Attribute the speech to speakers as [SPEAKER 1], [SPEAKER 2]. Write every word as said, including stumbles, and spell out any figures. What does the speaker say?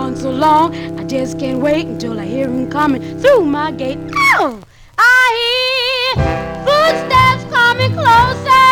[SPEAKER 1] on so long, I just can't wait until I hear him coming through my gate. Oh, I hear footsteps coming closer.